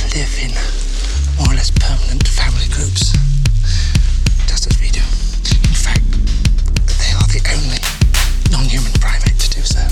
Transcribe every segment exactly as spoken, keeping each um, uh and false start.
live in more or less permanent family groups, just as we do. In fact, they are the only non-human primate to do so.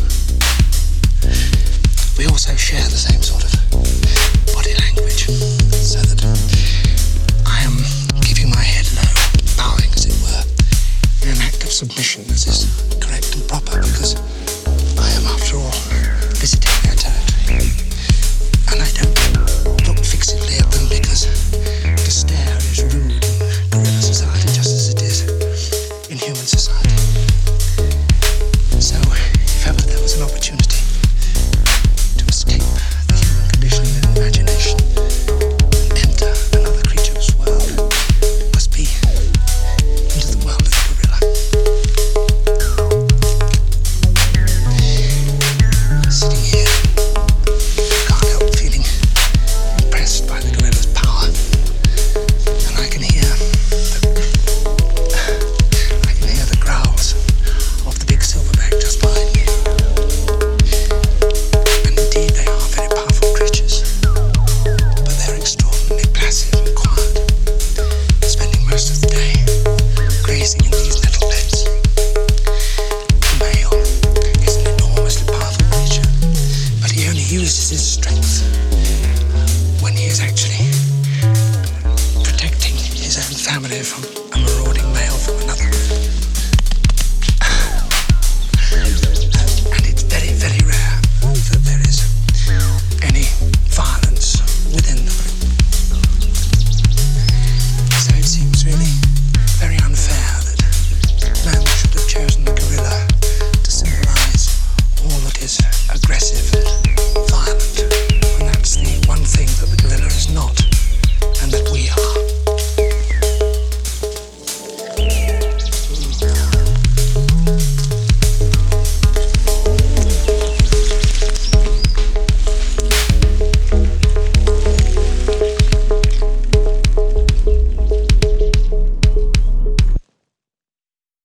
We also share the same sort of body language, so that I am keeping my head low, bowing as it were, in an act of submission as is correct and proper, because I am, after all, visiting their territory. And I don't look fixedly at them because to stare is rude in gorilla society just as it is in human society. So, if ever there was an opportunity to escape the human conditioning and imagination and enter another creature's world, it must be into the world of the gorilla. Sitting here, can't help feeling impressed by the gorilla's power, and I can hear the, I can hear the growls of the big silverback just behind me. And indeed, they are very powerful creatures, but they're extraordinarily placid and quiet, spending most of the day grazing in these nettle beds. The male is an enormously powerful creature, but he only uses his strength when he is actually protecting his own family from a marauding male from another group. And it's very, very rare that there is any violence within the group. So it seems really very unfair that man should have chosen the gorilla to symbolize all that is aggressive